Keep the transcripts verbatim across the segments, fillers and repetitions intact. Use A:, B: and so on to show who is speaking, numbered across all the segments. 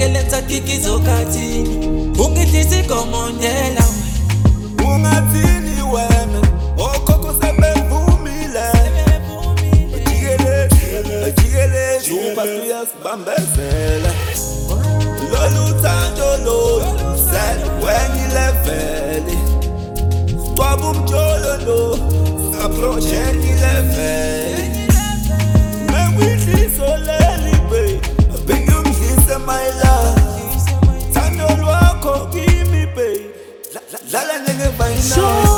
A: lenza kikizo kathini ungidlisa igomondela
B: ungathini wena okhokho sebevumile jikelele jikelele juba siyasibambezela lolu thando lolu sel wenye level swaba umjolo lo approach any level mengwidlisa oleli babe aphinde ungidlise my love thando lwakho kimi babe lala njengebayina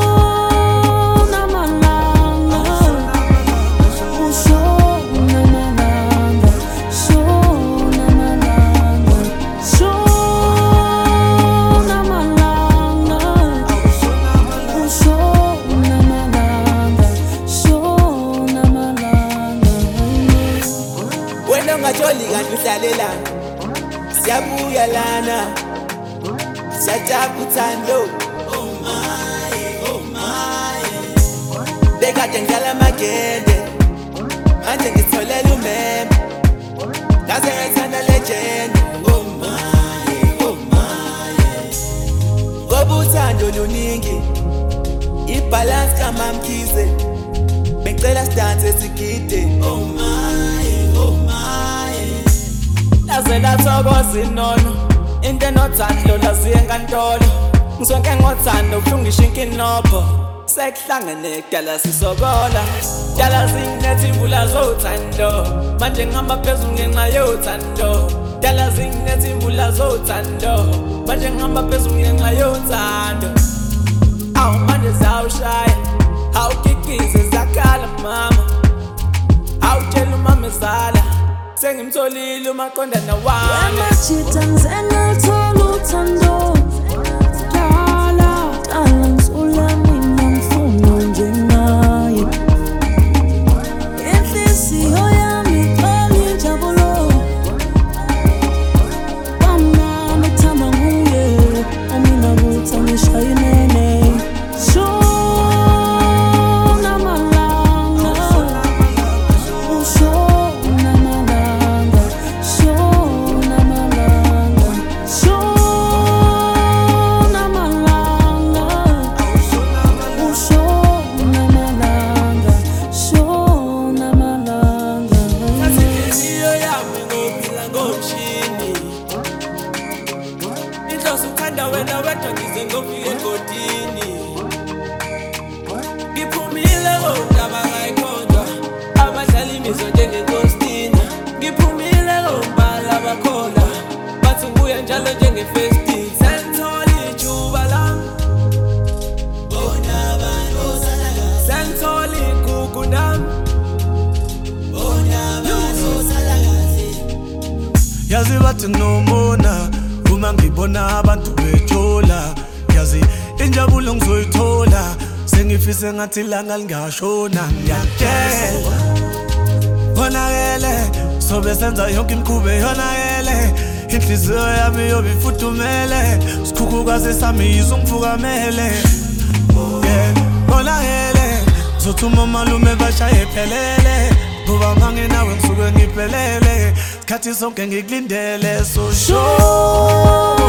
A: Ngajoli kanti uhlalelana siyabuya lana siyajabuthando oh my oh my bekade ngidlala amagende manje ngitholela umeme ngaze ngethanda legend oh my oh my ngoba uthando luningi ibalance kamamkhize becela sidanse sigide oh my oh my Lazela thokoza inono into enothando laziye enkantolo ngisonke ngothando uhlungisha inkinobho sekuhlangene kudala sisokola dala zingethi imvula zothando manje ngihamba phezulu ngenxa yothando dala zingethi imvula zothando manje ngihamba phezulu ngenxa yothando awu manje zawushaya awukikize zakhala mama awutshela umama ezala sengimtholile umaqondana wami
C: wemachita ngizena ngithola uthando dala dala ngisula mina ngifuna njengaye inhliziyo yami igcwele injabulo wamama uthanda nguye amina kuthi angishaye inene
A: Uthanda wena wedwa ngize ngofika egodini ngiphumile kodwa ngayikhodwa abadlali imizwa njengenkostina ngiphumile ngombala bakhola bathi ngibuya njalo njengefesti sengithola ijuba lami bona abantu osalakazi sengithola igugu nami bona abantu osalakazi
B: yazi bathi nomona uma ngibona abantu bethola yazi injabulo ngizoyithola sengifise ngathi langa lingashona ngiyakutshela bonakele sobe senza yonke imikhuba yonakele inhliziyo yami yobe ifudumele sikhukhukazi sami izongifukamele bonakele zothuma umalume bashaye ephelele ngoba mangenawe ngisuke ngiphelele sikhathi sonke ngikulindele so sure